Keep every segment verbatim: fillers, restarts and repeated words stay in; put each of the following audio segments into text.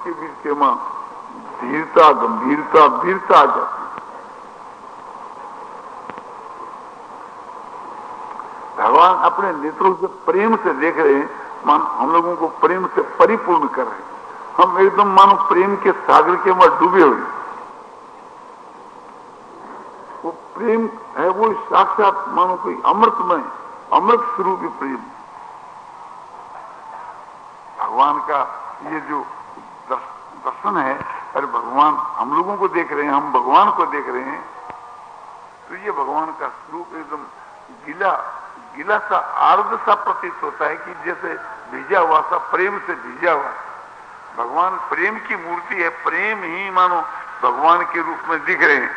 के बीच के मां धीरता, गंभीरता, वीरता आ जाती है। भगवान अपने नेत्रों से प्रेम से देख रहे हैं, मान हम लोगों को प्रेम से परिपूर्ण कर रहे हैं। हम एकदम मानो प्रेम के सागर के अंदर डूबे हुए। वो प्रेम है, वो साक्षात मानो कोई अमृतमय, अमृत स्वरूप प्रेम। भगवान का ये जो दर्शन है, अरे भगवान हम लोगों को देख रहे हैं, हम भगवान को देख रहे हैं, तो ये भगवान का स्वरूप एकदम गीला गीला सा, आर्द्र सा प्रतीत होता है कि जैसे भीजा हुआ सा, प्रेम से भीजा हुआ। भगवान प्रेम की मूर्ति है, प्रेम ही मानो भगवान के रूप में दिख रहे हैं।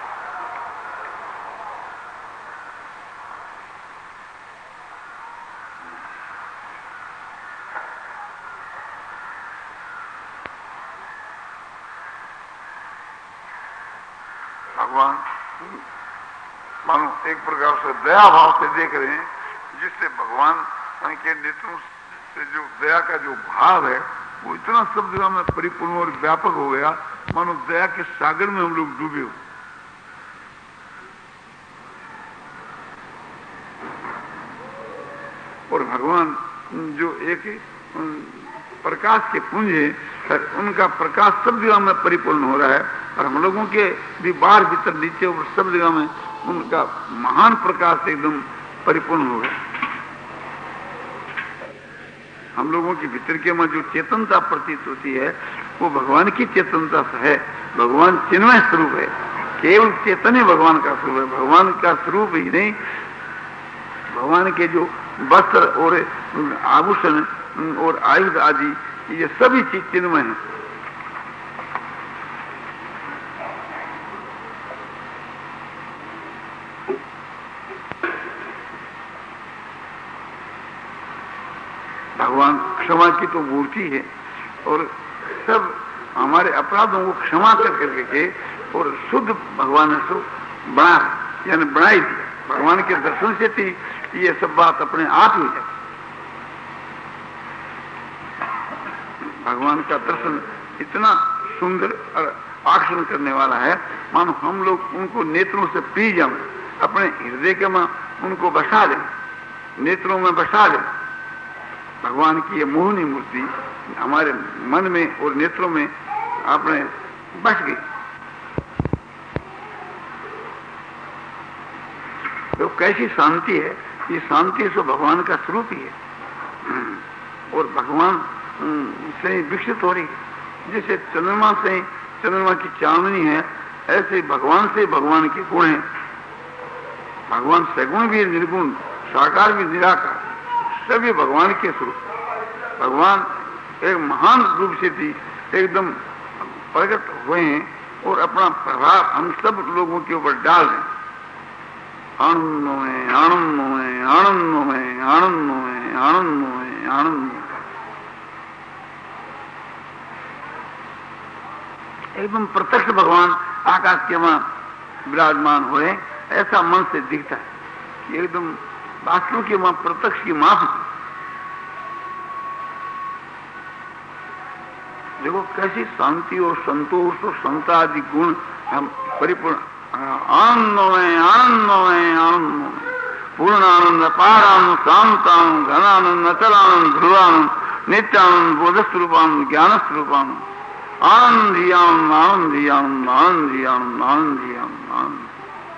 भगवान मानो एक प्रकार से दया भाव से देख रहे हैं, जिससे भगवान के नेत्रों से जो दया का जो भाव है वो इतना सब जगह में परिपूर्ण और व्यापक हो गया, मानो दया के सागर में हम लोग डूबे हो। और भगवान जो एक प्रकाश के पुंज है, उनका प्रकाश सब जगह में परिपूर्ण हो रहा है, और हम लोगों के भी बाहर भीतर नीचे और सब जगह में उनका महान प्रकाश एकदम परिपूर्ण हो गया। हम लोगों के भीतर के में जो चेतनता प्रतीत होती है वो भगवान की चेतनता से है। भगवान चिन्मय स्वरूप है, केवल चेतन ही भगवान का स्वरूप है। भगवान का स्वरूप ही नहीं, भगवान के जो वस्त्र और आभूषण और आयुध आदि ये सभी चीज चिन्मय है। भगवान क्षमा की तो मूर्ति है, और सब हमारे अपराधों को क्षमा कर करके और शुद्ध भगवान ने सब बना, यानी बनाई दिया। भगवान के दर्शन से थी ये सब बात अपने आप ही है। भगवान का दर्शन इतना सुंदर और आकर्षण करने वाला है, मानो हम लोग उनको नेत्रों से पी जाएं, अपने हृदय के में उनको बसा लें, नेत्रों में बसा लें। भगवान की ये मोहनी मूर्ति हमारे मन में और नेत्रों में आपने बस गई। तो कैसी शांति है, ये शांति तो भगवान का स्वरूप ही है, और भगवान से विकसित हो रही है। जैसे चंद्रमा से चंद्रमा की चांदनी है, ऐसे भगवान से भगवान के गुण हैं। भगवान सगुण भी निर्गुण, साकार भी निराकार, सभी भगवान के स्वरूप। भगवान एक महान रूप से थी एकदम प्रकट हुए हैं, और अपना प्रभाव हम सब लोगों के ऊपर डाल रहे हैं। आनंद में आनंद में आनंद में आनंद में आनंद में आनंद में एकदम प्रत्यक्ष भगवान आकाश के वहां विराजमान हुए, ऐसा मन से दिखता है। एकदम वास्तव के वहां प्रत्यक्ष की माफ। देखो कैसी शांति और संतोष और समता आदि गुण हम परिपूर्ण आनंद में आनंद में आनंद में पूर्ण आनंद, अपार आनंद, शांत आनंद, घन आनंद, अचल आनंद, ध्रुवानंद, नित्यानंद, बोध स्वरूपानंद, ज्ञान स्वरूपानंद, आनंद ही आनंद, आनंद ही आनंद, आनंद ही आनंद, आनंद ही आनंद, आनंद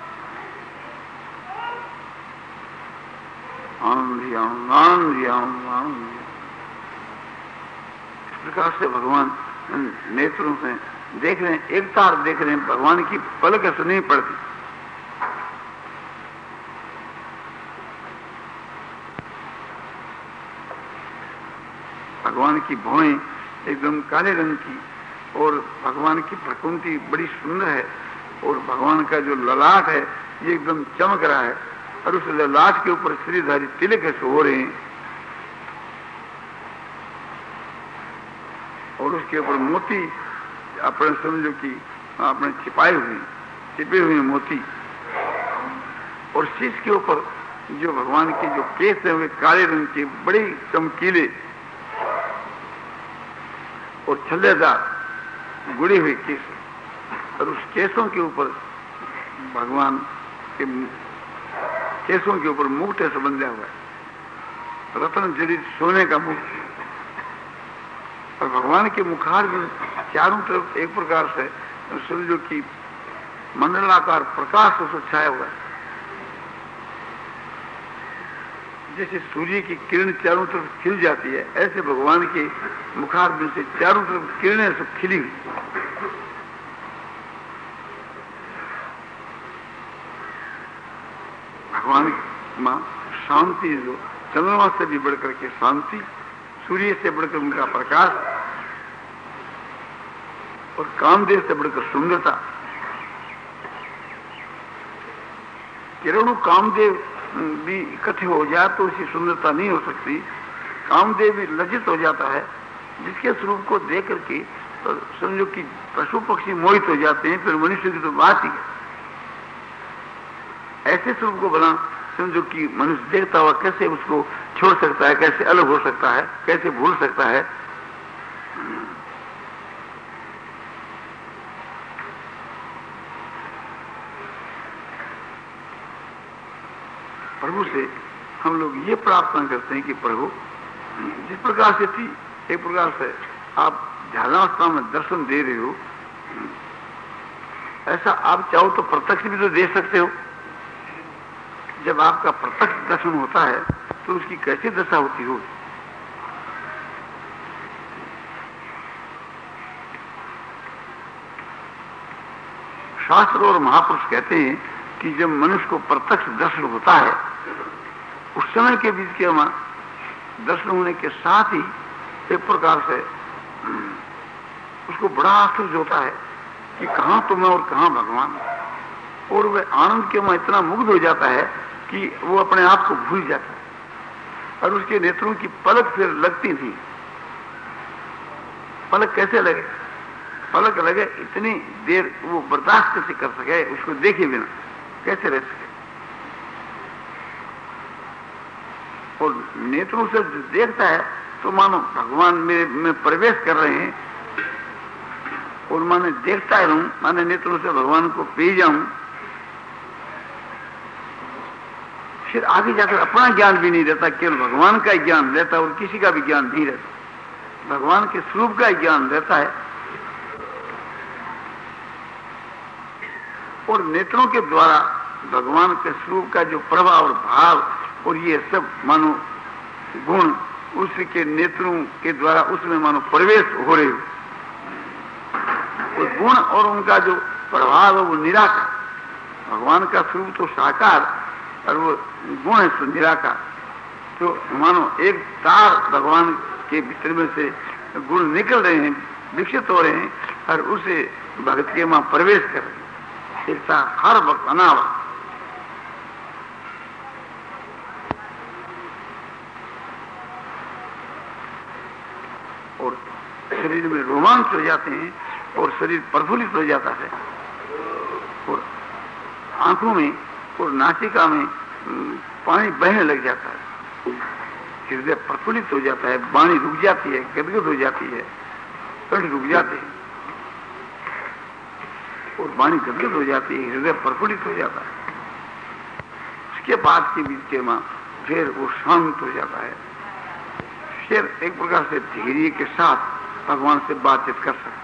आनंद ही आनंद, आनंद ही आनंद, आनंद। इस प्रकार से भगवान नेत्रों से देख रहे हैं, एक तार देख रहे हैं, भगवान की पलक ऐसे नहीं पड़ती। भगवान की भौएं एकदम काले रंग की, और भगवान की प्रकृति बड़ी सुंदर है, और भगवान का जो ललाट है ये एकदम चमक रहा है, और उस ललाट के ऊपर श्रीधारी तिलक ऐसे हो रहे हैं, और उसके ऊपर मोती अपने समझो कि आपने छिपाए हुए छिपे हुए मोती, और शीश के ऊपर जो भगवान के जो केस है वे काले रंग के बड़े चमकीले, और छल्लेदार गुड़े हुए केस, और उस केसों के ऊपर भगवान के केसों के ऊपर मुकुट ऐसा बंधा हुआ है, रत्न जड़ित सोने का मुकुट। और भगवान के मुखार में चारों तरफ एक प्रकार से समझो कि मंडलाकार प्रकाश उसको छाया हुआ है, जैसे सूर्य की किरण चारों तरफ खिल जाती है, ऐसे भगवान के मुखार में से चारों तरफ किरणें सब खिली हुई। भगवान मां शांति, जो चंद्रमा से भी बढ़कर के शांति, सूर्य से बढ़कर उनका प्रकाश, और कामदेव से बढ़कर सुंदरता। किरणों कामदेव भी इकट्ठे हो जाए तो उसकी सुंदरता नहीं हो सकती। कामदेव भी लज्जित हो जाता है, जिसके स्वरूप को देख करके तो समझो कि पशु पक्षी मोहित हो जाते हैं, फिर मनुष्य की तो बात ही है। ऐसे स्वरूप को बना समझो कि मनुष्य देखता हुआ कैसे उसको छोड़ सकता है, कैसे अलग हो सकता है, कैसे भूल सकता है। प्रभु से हम लोग ये प्रार्थना करते हैं कि प्रभु जिस प्रकार से थी, एक प्रकार से आप ध्यानावस्था में दर्शन दे रहे हो, ऐसा आप चाहो तो प्रत्यक्ष भी तो दे सकते हो। जब आपका प्रत्यक्ष दर्शन होता है तो उसकी कैसी दशा होती हो। शास्त्र और महापुरुष कहते हैं कि जब मनुष्य को प्रत्यक्ष दर्शन होता है, उस समय के बीच के दर्शन होने के साथ ही एक प्रकार से उसको बड़ा आश्चर्य होता है कि कहां तो मैं और कहां भगवान, और वह आनंद के में इतना मुग्ध हो जाता है कि वो अपने आप को भूल जाता है। और उसके नेत्रों की पलक फिर लगती थी। पलक कैसे लगे? पलक लगे इतनी देर वो बर्दाश्त कैसे कर सके, उसको देखे बिना कैसे रह सके। और नेत्रों से जो देखता है तो मानो भगवान मेरे में प्रवेश कर रहे हैं, और माने देखता रहूं, माने नेत्रों से भगवान को पी जाऊं। फिर आगे जाकर अपना ज्ञान भी नहीं रहता, केवल भगवान का ज्ञान रहता, और किसी का भी ज्ञान नहीं रहता। भगवान के स्वरूप का ज्ञान रहता है। और नेत्रों के द्वारा भगवान के स्वरूप का जो प्रभाव और भाव और ये सब मानो गुण उसके नेत्रों के द्वारा उसमें मानो प्रवेश हो रहे हो। और गुण और उनका जो प्रभाव है वो निराकार। भगवान का स्वरूप तो साकार और वो गुण है तो निराकार। तो मानो एक तार भगवान के भीतर में से गुण निकल रहे हैं, विकसित हो रहे हैं, और उसे भगत के मां प्रवेश कर रहे हैं। एक तार हर वक्त अनावरण। और शरीर में रोमांच हो जाते हैं और शरीर प्रफुल्लित हो जाता है, और आंखों में और नासिका में पानी बहने लग जाता है, हृदय प्रफुल्लित हो जाता है, वाणी रुक जाती है, गदगद हो जाती है, कंठ रुक जाते हैं और वाणी गदगद हो जाती है, हृदय प्रफुल्लित हो जाता है। उसके बाद के बीच के मां फिर वो शांत हो जाता है। फिर एक प्रकार से धैर्य के साथ भगवान से बातचीत कर सकता है।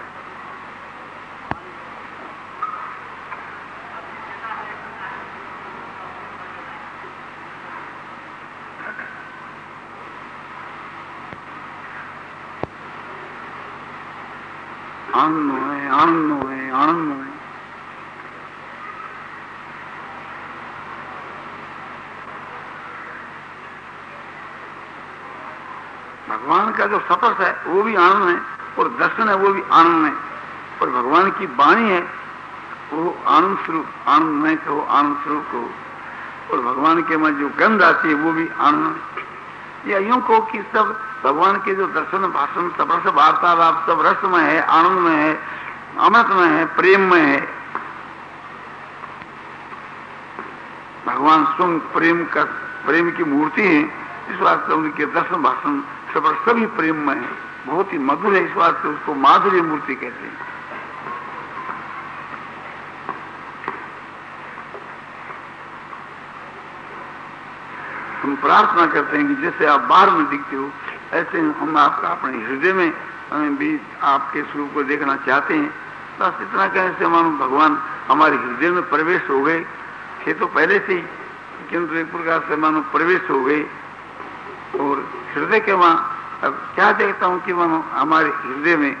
आनंद है, आनंद है, आनंद है। भगवान का जो सतर्थ है वो भी आनंद है, और दर्शन है वो भी आनंद है, और भगवान की वाणी है वो आनंद स्वरूप, आनंदमय कहो, आनंद स्वरूप कहो, और भगवान के में जो गंध आती है वो भी आनंद है। या यूं कहो कि सब भगवान के जो दर्शन भाषण सब रस वार्तालाप सब रसमय है, आनंदमय है, अमृतमय है, प्रेममय है। भगवान स्वयं प्रेम का प्रेम की मूर्ति है, इस वास्ते उनके दर्शन भाषण सब सभी प्रेममय है। बहुत ही मधुर है, इस बात से उसको माधुर्य मूर्ति कहते हैं। हम प्रार्थना करते हैं कि जैसे आप बाहर में दिखते हो, ऐसे हम आपका अपने हृदय में हमें भी आपके स्वरूप को देखना चाहते हैं। बस इतना कहने से मानो भगवान हमारे हृदय में प्रवेश हो गए थे तो पहले से ही, किंतु एक प्रकार से मानो प्रवेश हो गए। और हृदय के वहां अब क्या देखता हूं कि मानो हमारे हृदय में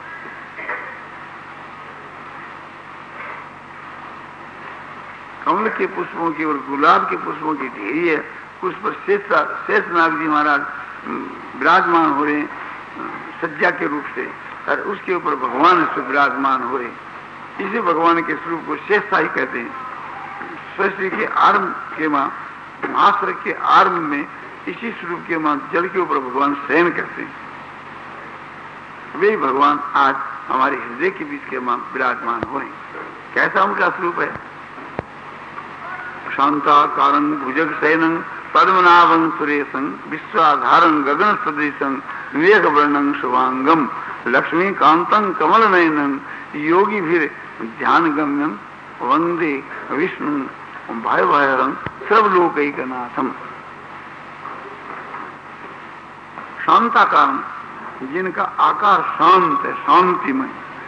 कमल के पुष्पों की और गुलाब के पुष्पों की ढेरी है, उस पर शेष शेषनाग जी महाराज विराजमान हो रहे सज्जा के रूप से, और उसके ऊपर भगवान से विराजमान हो रहे। इसी भगवान के स्वरूप को शेषशाही कहते हैं। सृष्टि के आरंभ के मां महाश्र के आरंभ में इसी स्वरूप के मां जल के ऊपर भगवान शयन करते हैं। वे भगवान आज हमारे हृदय के बीच के मां विराजमान हो रहे। कैसा उनका स्वरूप है? शांताकारं भुजग शयनं पद्मनाभं सुरेशं विश्वाधारं गगन सदृशं विवेक वर्णं शुभांगम लक्ष्मीकांतं कमल नयनं योगी भीर ध्यान गम्यं वंदे विष्णु भय भयरं सर्वलोकैकनाथम। शांताकारं, जिनका आकार शांत है, शांतिमय,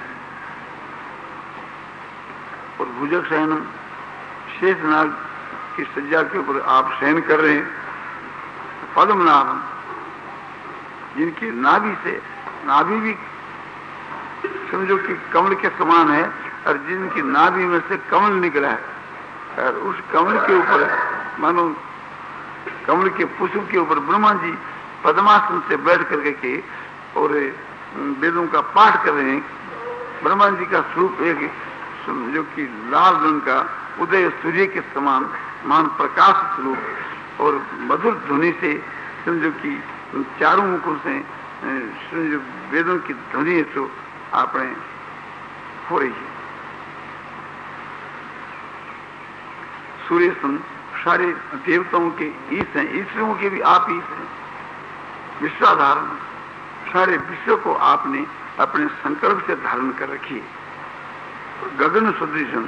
और भुजग शयनम, शेषनाग की सज्जा के ऊपर आप शयन कर रहे हैं। पद्मनाभम, जिनकी नाभि से, नाभि भी समझो कि कमल के समान है, और जिनकी नाभि में से कमल निकला है, और उस कमल के ऊपर मानो कमल के पुष्प के ऊपर ब्रह्मा जी पद्मासन से बैठ करके के और वेदों का पाठ कर रहे हैं। ब्रह्मा जी का स्वरूप एक जो कि लाल रंग का उदय सूर्य के समान मान प्रकाश स्वरूप, और मधुर ध्वनि से समझो कि चारों मुखों से समझो वेदों की ध्वनि तो आपने हो रही है। सूर्य सन सारे देवताओं के ईश हैं, ईश्वरों के भी आप ईश हैं। विश्वाधारण, सारे विश्व को आपने अपने संकल्प से धारण कर रखी है। गगन सदृशं,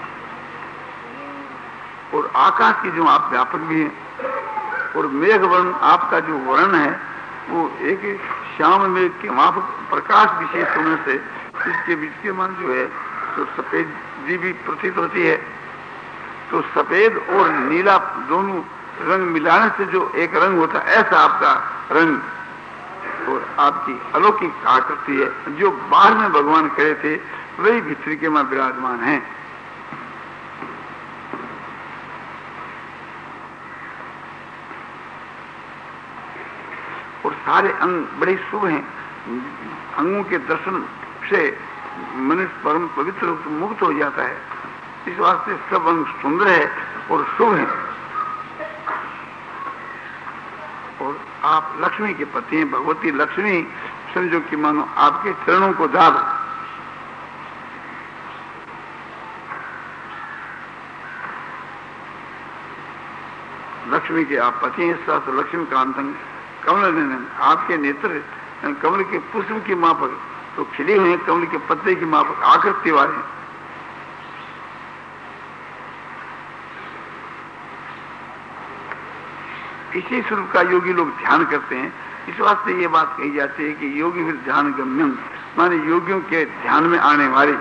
और आकाश की जो आप व्यापक भी हैं, और मेघ वर्ण आपका जो वर्ण है वो एक श्याम मेघ के माफक प्रकाश विशेष होने से इसके बीच के मान जो है तो सफेद जी भी प्रतीत होती है। तो सफेद और नीला दोनों रंग मिलाने से जो एक रंग होता है, ऐसा आपका रंग और आपकी अलौकिक आकृति है। जो बाहर में भगवान खड़े थे वही भीतर के में विराजमान हैं। और सारे अंग बड़े शुभ हैं। अंगों के दर्शन से मनुष्य परम पवित्र मुक्त हो जाता है। इस वास्ते सब अंग सुंदर है और शुभ है। और आप लक्ष्मी के पति हैं, भगवती लक्ष्मी समझो कि मानो आपके चरणों को दाब। लक्ष्मी के आप पति हैं, साथ लक्ष्मी कांतंग कमल नयन, आपके नेत्र कमल के पुष्प की माफक तो खिले हुए हैं, कमल के पत्ते की माफक आकृति वाले हैं। इसी स्वरूप का योगी लोग ध्यान करते हैं। इस वास्ते ये बात कही जाती है कि योगी फिर ध्यान गम्यम, माने योगियों के ध्यान में आने वाले।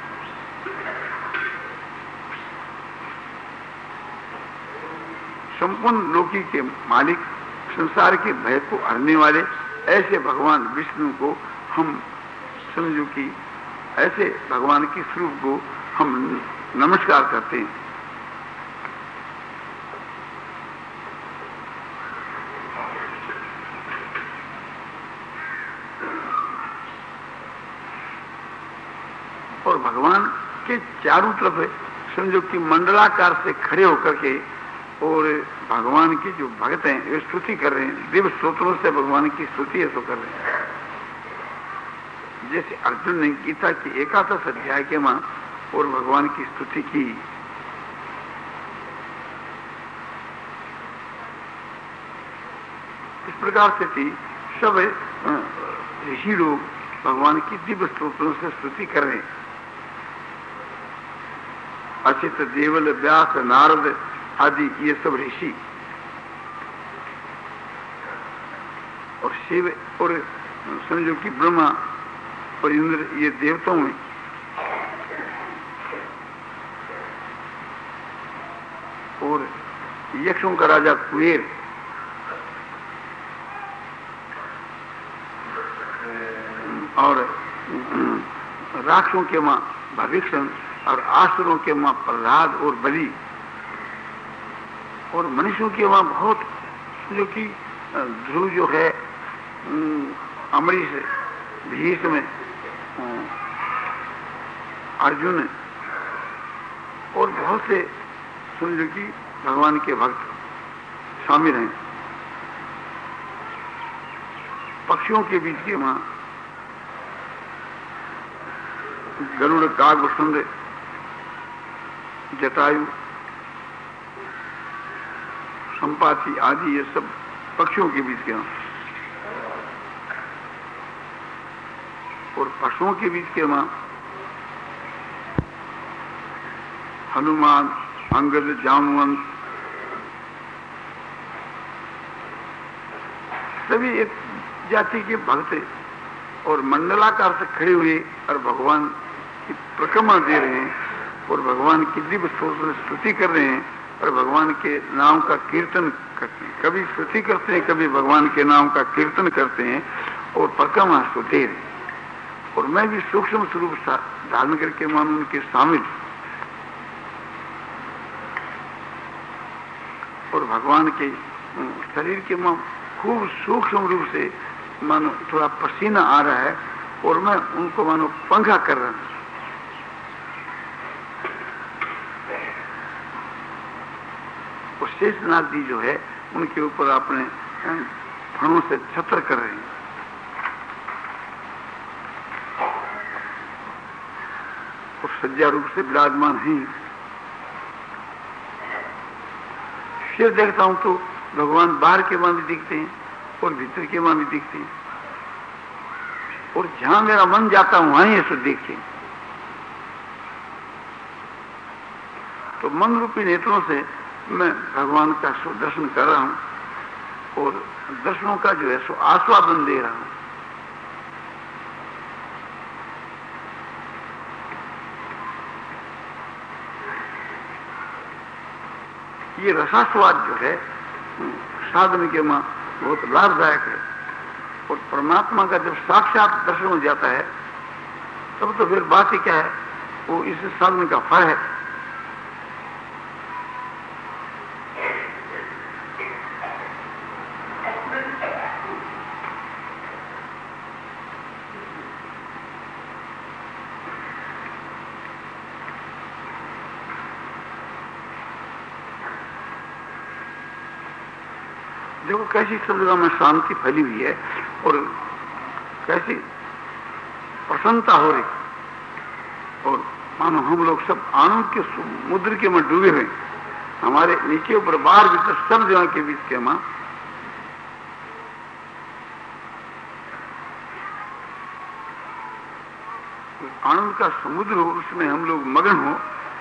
संपूर्ण लोकी के मालिक, संसार के भय को हरने वाले ऐसे भगवान विष्णु को हम समझो कि ऐसे भगवान के स्वरूप को हम नमस्कार करते हैं। और भगवान के चारों तरफ समझो कि मंडलाकार से खड़े होकर के और भगवान के जो भक्त हैं वे स्तुति कर रहे हैं। दिव्य स्तोत्रों से भगवान की स्तुति ऐसा कर रहे हैं। जैसे अर्जुन ने गीता की एकादश अध्याय के मां और भगवान की स्तुति की। इस प्रकार से थी सब ऋषि लोग भगवान की दिव्य स्तोत्रों से स्तुति कर रहे हैं। अचित, देवल, व्यास, नारद आदि ये सब ऋषि और शिव और समझो कि ब्रह्मा और इंद्र ये देवताओं में, और यक्षों का राजा कुबेर और राक्षसों के मां भविष्य और आसुरों के मां प्रहलाद और बलि और मनुष्यों के मां बहुत जो कि ध्रुव जो है, अमरीश, भीष्म, अर्जुन और बहुत से समझो कि भगवान के भक्त शामिल हैं। पक्षियों के बीच के मां गरुड़, काग, वसुंध, जटायु, संपाति आदि ये सब पक्षियों के बीच के मां, और पशुओं के बीच के मां हनुमान, अंगद, जामवंत सभी एक जाति के भक्त और मंडलाकार से खड़े हुए और भगवान की परिक्रमा दे रहे हैं और भगवान की दिव्य स्तुति कर रहे हैं और भगवान के नाम का कीर्तन करते हैं। कभी स्तुति करते हैं, कभी भगवान के नाम का कीर्तन करते हैं और परिक्रमा दे रहे हैं। और मैं भी सूक्ष्म स्वरूप धारण करके मानो उनके शामिल और भगवान के शरीर के मां खूब सूक्ष्म रूप से मानो थोड़ा पसीना आ रहा है और मैं उनको मानो पंखा कर रहा हूं। और शेषनाग जी जो है उनके ऊपर अपने फणों से छत्र कर रहे हैं। और सज्जा रूप से विराजमान हैं। फिर देखता हूं तो भगवान बाहर के मां भी दिखते हैं और भीतर के मां भी दिखते हैं और जहां मेरा मन जाता हूं वहां ये सब देखते हैं। तो मन रूपी नेत्रों से मैं भगवान का सुदर्शन कर रहा हूं और दर्शनों का जो है सो आस्वादन दे रहा हूं। ये रसास्वाद जो है साधन के मां बहुत लाभदायक है और परमात्मा का जब साक्षात दर्शन हो जाता है तब तो फिर बात ही क्या है, वो इस साधन का फल है। देखो कैसी सब जगह में शांति फैली हुई है और कैसी प्रसन्नता हो रही और मानो हम लोग सब आनंद के समुद्र के में डूबे हुए, हमारे नीचे ऊपर बाहर भीतर सब जगह के बीच के मां आनंद का समुद्र हो, उसमें हम लोग मगन हो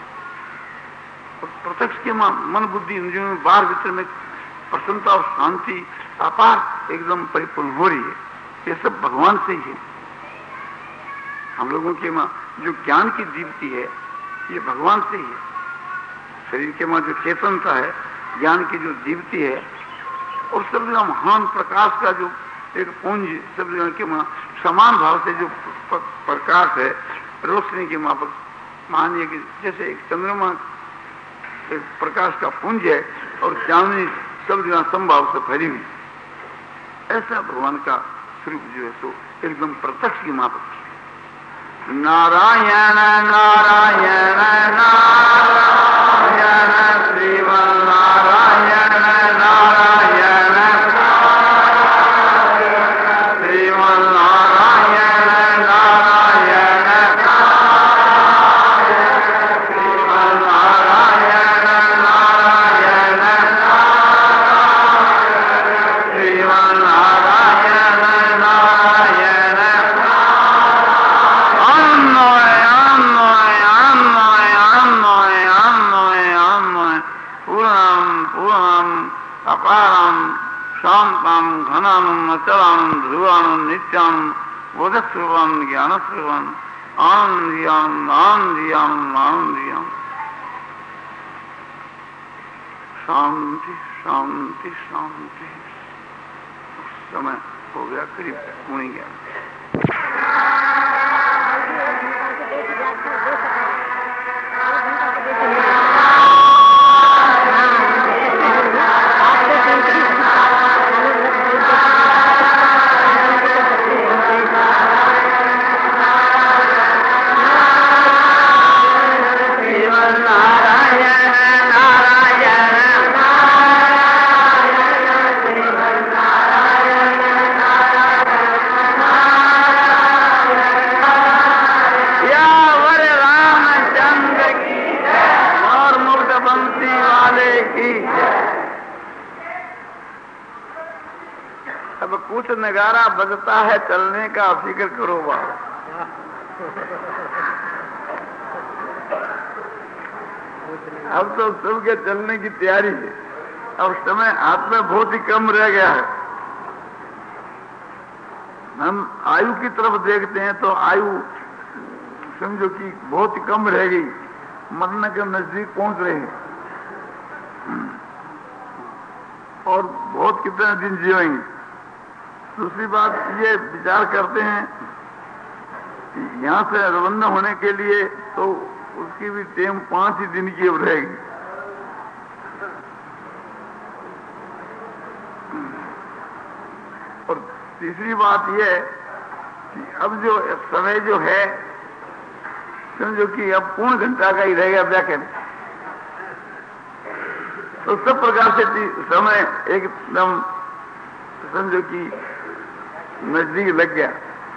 और प्रत्यक्ष के मां मन बुद्धि इंद्रियों में बाहर भीतर में प्रसन्नता और शांति अपार एकदम परिपूर्ण हो रही है। ये सब भगवान से ही है। हम लोगों के मां जो ज्ञान की दीप्ति है ये भगवान से ही है। शरीर के मां जो चेतनता है, ज्ञान की जो दीप्ति है और सब जगह महान प्रकाश का जो एक पुंज सब जगह के मां समान भाव से जो प्रकाश है, रोशनी के मां पर मानिए कि जैसे एक चंद्रमा एक प्रकाश का पुंज है और चांदनी सब जगह संभाव से फैली हुई, ऐसा भगवान का स्वरूप जो है सो एकदम प्रत्यक्ष की मां पर। नारायण नारायण नारायण श्रीमन नारायण नारायण श्रीमन नारायण नारायण श्रीमन नारायण नारायण श्रीमन नारायण नारायण पूर्णानंद अपारानंद शांतानंद घनानंद अचलानंद ध्रुवानंद नित्यानंद बोधस्वरूपानंद ज्ञानस्वरूपानंद आनंदी आनंद आनंदी आनंद आनंदी आनंद। शांति शांति शांति। समय हो गया करीब पौने ग्यारह। नगारा बजता है चलने का, फिक्र करो बाबा। अब तो सबके चलने की तैयारी है। अब समय हाथ में बहुत ही कम रह गया है। हम आयु की तरफ देखते हैं तो आयु समझो कि बहुत ही कम रह गई, मरने के नजदीक पहुंच रहे हैं और बहुत कितने दिन जिएंगे। दूसरी बात ये विचार करते हैं कि यहाँ से रवाना होने के लिए तो उसकी भी टेम पांच ही दिन की अब रहेगी। और तीसरी बात यह है कि अब जो समय जो है समझो कि अब पूर्ण घंटा का ही रहेगा व्याख्यान, तो सब प्रकार से समय एकदम समझो कि नजदीक लग गया।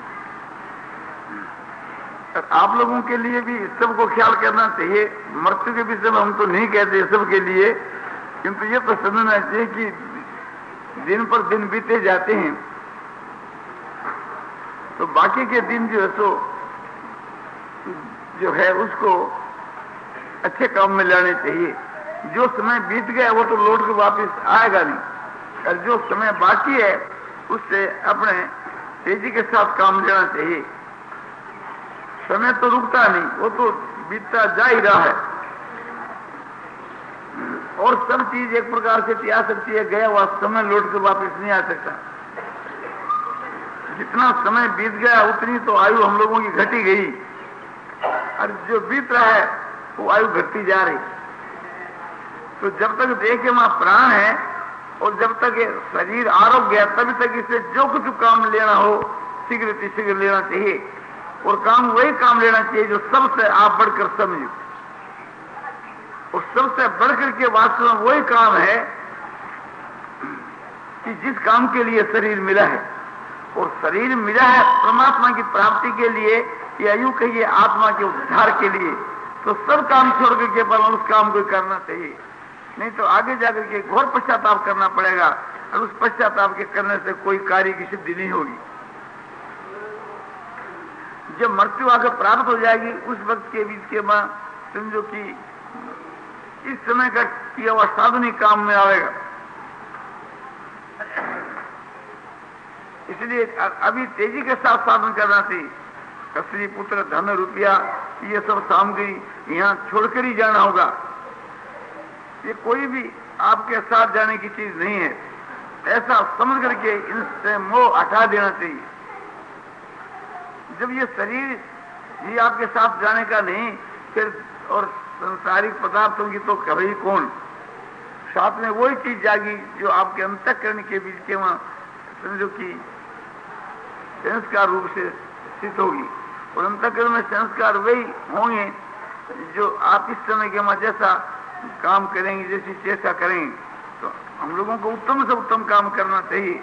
आप लोगों के लिए भी सबको ख्याल करना चाहिए। मृत्यु के विषय में हम तो नहीं कहते सबके लिए, किंतु ये तो समझना चाहिए कि दिन पर दिन बीते जाते हैं तो बाकी के दिन जो है सो जो है उसको अच्छे काम में लाने चाहिए। जो समय बीत गया वो तो लौट के वापस आएगा नहीं, और जो समय बाकी है उससे अपने तेजी के साथ काम लेना चाहिए। समय तो रुकता नहीं, वो तो बीतता जा ही रहा है और सब चीज एक प्रकार से आ सकती है। गया हुआ समय लौट के वापस नहीं आ सकता। जितना समय बीत गया उतनी तो आयु हम लोगों की घटी गई, और जो बीत रहा है वो आयु घटती जा रही। तो जब तक देह के वहां प्राण है और जब तक शरीर आरोग्य है तभी तक इसे जो कुछ काम लेना हो शीघ्र शीघ्र लेना चाहिए, और काम वही काम लेना चाहिए जो सबसे आप बढ़कर समझो। और सबसे बढ़कर के वास्तव में वही काम है कि जिस काम के लिए शरीर मिला है, और शरीर मिला है परमात्मा की प्राप्ति के लिए या यूं कहिए आत्मा के उद्धार के लिए। तो सब काम छोड़ करके पर उस काम को करना चाहिए, नहीं तो आगे जाकर के घोर पश्चाताप करना पड़ेगा, और उस पश्चाताप के करने से कोई कार्य की सिद्धि नहीं होगी। जब मृत्यु आकर प्राप्त हो जाएगी उस वक्त के बीच के बाद समझो कि इस समय का किया हुआ साधन ही काम में आएगा। इसलिए अभी तेजी के साथ साधन करना चाहिए। स्त्री पुत्र धन रुपया ये सब सामग्री यहाँ छोड़कर ही जाना होगा। ये कोई भी आपके साथ जाने की चीज नहीं है, ऐसा समझ करके इनसे मोह हटा देना चाहिए। जब ये शरीर ये आपके साथ जाने का नहीं, फिर और संसारिक पदार्थों की तो कभी कौन, साथ में वही चीज जागी जो आपके अंतःकरण के बीच के वहां समझो कि संस्कार रूप से स्थित होगी, और अंतःकरण में संस्कार वही होंगे जो आप इस समय के वहां जैसा काम करेंगे, जैसी चेष्टा करेंगे। तो हम लोगों को उत्तम से उत्तम काम करना चाहिए।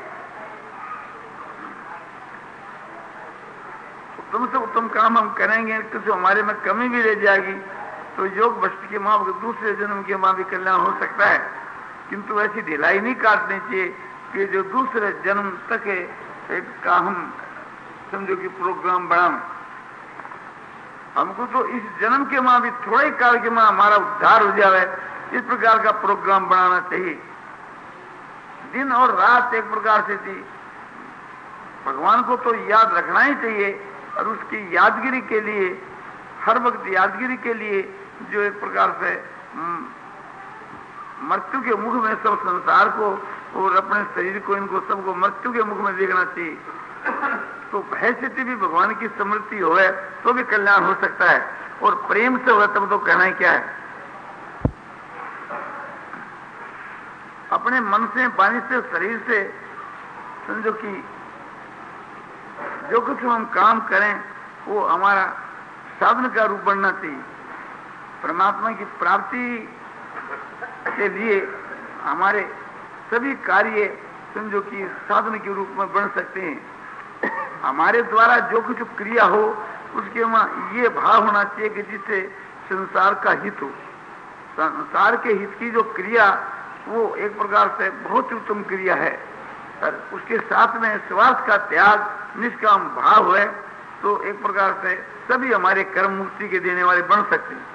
उत्तम से उत्तम काम हम करेंगे, किसी हमारे में कमी भी रह जाएगी तो योग वस्तु के मां दूसरे जन्म के मां भी कल्याण हो सकता है, किंतु ऐसी ढिलाई नहीं काटनी चाहिए कि जो दूसरे जन्म तक एक का हम समझो कि प्रोग्राम बढ़ाएं। हमको तो इस जन्म के मां भी थोड़े काल के मां हमारा उद्धार हो जाए, इस प्रकार का प्रोग्राम बनाना चाहिए। दिन और रात एक प्रकार से थी, भगवान को तो याद रखना ही चाहिए, और उसकी यादगिरी के लिए, हर वक्त यादगिरी के लिए जो एक प्रकार से मृत्यु के मुख में सब संसार को और अपने शरीर को, इनको सबको मृत्यु के मुख में देखना चाहिए। तो भय स्थिति भी भगवान की स्मृति हो तो भी कल्याण हो सकता है, और प्रेम से हो तब तो कहना ही क्या है। अपने मन से, वाणी से, शरीर से समझो कि जो कुछ हम काम करें वो हमारा साधन का रूप बनना चाहिए। परमात्मा की प्राप्ति के लिए हमारे सभी कार्य समझो कि साधन के रूप में बन सकते हैं। हमारे द्वारा जो कुछ क्रिया हो उसके वहां ये भाव होना चाहिए कि जिससे संसार का हित हो। संसार के हित की जो क्रिया वो एक प्रकार से बहुत उत्तम क्रिया है, और उसके साथ में स्वार्थ का त्याग, निष्काम भाव है, तो एक प्रकार से सभी हमारे कर्म मुक्ति के देने वाले बन सकते हैं।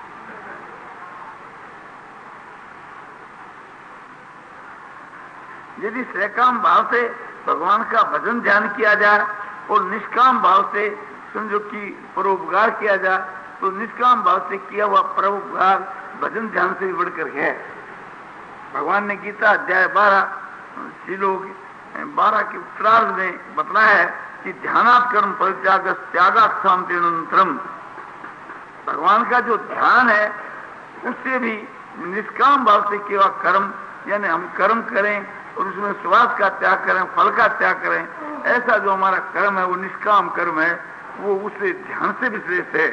यदि सकाम भाव से भगवान का भजन ध्यान किया जाए और निष्काम भाव से समझो कि परोपकार किया जाए, तो निष्काम भाव से किया हुआ परोपकार भजन ध्यान से भी बढ़कर है। भगवान ने गीता अध्याय बारह श्लोक बारह के उत्तरार्ध में बतलाया है कि ध्यानात् कर्म परित्याग त्यागात् शांति अनंतरम। भगवान का जो ध्यान है उससे भी निष्काम भाव से किया कर्म, यानी हम कर्म करें और उसमें स्वार्थ का त्याग करें, फल का त्याग करें, ऐसा जो हमारा कर्म है वो निष्काम कर्म है, वो उससे ध्यान से भी श्रेष्ठ है।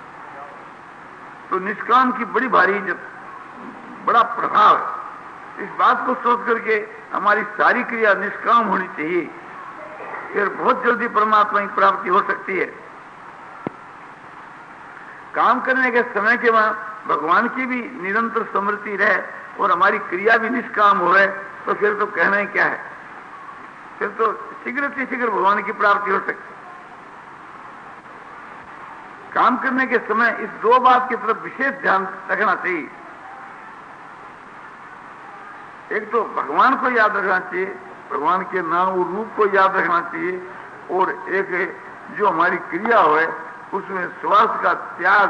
तो निष्काम की बड़ी भारी बड़ा प्रभाव है। इस बात को सोच करके हमारी सारी क्रिया निष्काम होनी चाहिए, फिर बहुत जल्दी परमात्मा की प्राप्ति हो सकती है। काम करने के समय के वहां भगवान की भी निरंतर स्मृति रहे और हमारी क्रिया भी निष्काम हो रहे, तो फिर तो कहना ही क्या है, फिर तो शीघ्र से शीघ्र भगवान की प्राप्ति हो सकती। काम करने के समय इस दो बात की तरफ विशेष ध्यान रखना चाहिए। एक तो भगवान को याद रखना चाहिए, भगवान के नाम और रूप को याद रखना चाहिए, और एक जो हमारी क्रिया हो उसमें स्वार्थ का त्याग,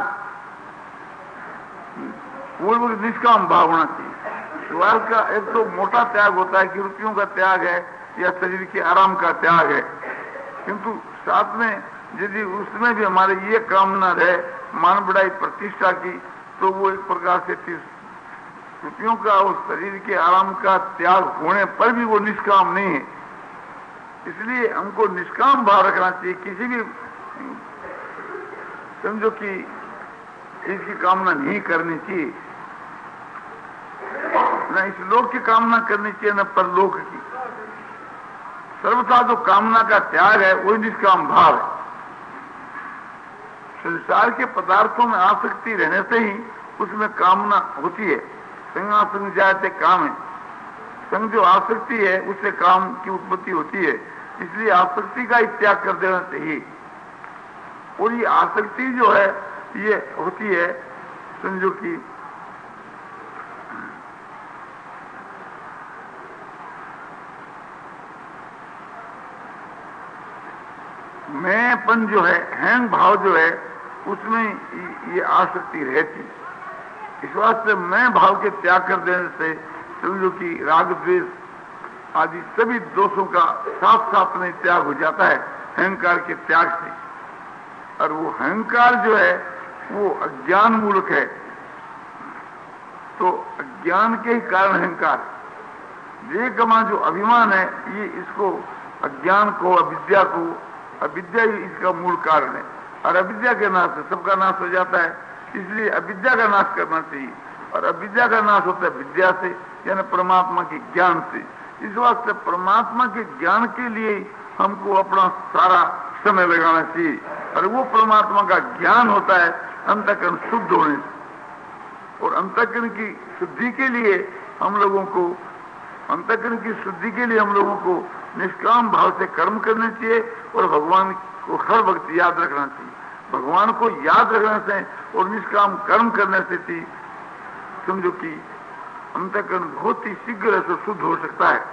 पूर्व निष्काम भाव होना चाहिए। स्वार्थ का एक तो मोटा त्याग होता है कि रुपयों का त्याग है या शरीर के आराम का त्याग है, किंतु साथ में यदि उसमें भी हमारे ये कामना रहे मान बढ़ाई प्रतिष्ठा की, तो वो एक प्रकार से रुपयों का और शरीर के आराम का त्याग होने पर भी वो निष्काम नहीं है। इसलिए हमको निष्काम भाव रखना चाहिए, किसी भी समझो कि इसकी कामना नहीं करनी चाहिए, न इस लोक की कामना करनी चाहिए न परलोक की। सर्वथा जो कामना का त्याग है वही निष्काम भाव है। संसार के पदार्थों में आसक्ति रहने से ही उसमें कामना होती है। संगा संग जाते काम है, संग जो आसक्ति है उससे काम की उत्पत्ति होती है, इसलिए आसक्ति का ही त्याग कर देना चाहिए। और ये आसक्ति जो है ये होती है समझो कि मैंपन जो है, हैंग भाव जो है, उसमें ये आसक्ति रहती। इस वास्ते मैं भाव के त्याग कर देने से समझो कि राग द्वेष आदि सभी दोषों का साथ साथ में त्याग हो जाता है अहंकार के त्याग से। और वो अहंकार जो है वो अज्ञान मूलक है, तो अज्ञान के ही कारण अहंकार, ये कमा जो अभिमान है ये इसको अज्ञान को, अविद्या को, अविद्या ही इसका मूल कारण है। और अविद्या के नाश से सबका नाश हो जाता है, इसलिए अविद्या का नाश करना चाहिए। और अविद्या का नाश होता है विद्या से, यानी परमात्मा के ज्ञान से। इस वास्ते परमात्मा के ज्ञान के लिए हमको अपना सारा समय लगाना चाहिए, और वो परमात्मा का ज्ञान होता है अंतःकरण शुद्ध होने से। और अंतःकरण की शुद्धि के लिए हम लोगों को अंतःकरण की शुद्धि के लिए हम लोगों को निष्काम भाव से कर्म करने चाहिए और भगवान को हर वक्त याद रखना चाहिए। भगवान को याद रखने से और निष्काम कर्म करने से थी समझो कि अंतःकरण बहुत ही शीघ्र से शुद्ध हो सकता है।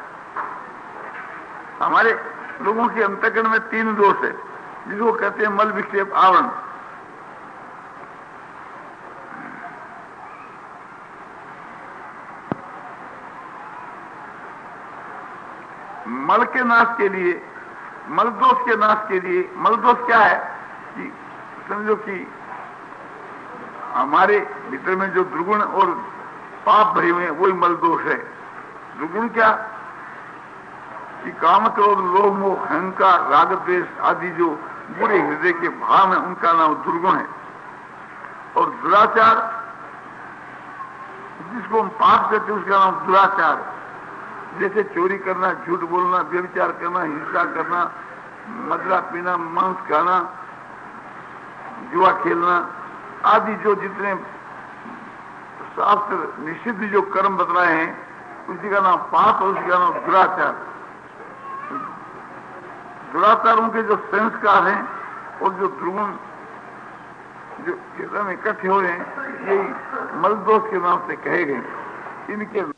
हमारे लोगों के अंतःकरण में तीन दोष है, जिसको कहते हैं मल विक्षेप आवरण। मल के नाश के लिए, मल दोष के नाश के लिए, मल दोष क्या है कि समझो कि हमारे भीतर में जो दुर्गुण और पाप भरे हुए हैं वही मल दोष है। दुर्गुण क्या कि काम, क्रोध, लोभ, मोह, अहंकार, राग, द्वेष आदि जो बुरे हृदय के भाव है उनका नाम दुर्गुण है। और दुराचार, जिसको हम पाप कहते हैं उसका नाम दुराचार। जैसे चोरी करना, झूठ बोलना, व्यभिचार करना, हिंसा करना, मदिरा पीना, मांस खाना, जुआ खेलना आदि जो जितने शास्त्र निषिद्ध जो कर्म बतलाए हैं उसी का नाम पाप और उसी का नाम दुराचार। दुराचारों के जो संस्कार हैं और जो दुर्गुण जो एकदम इकट्ठे हो रहे हैं यही मल दोष के नाम से कहे गए। इनके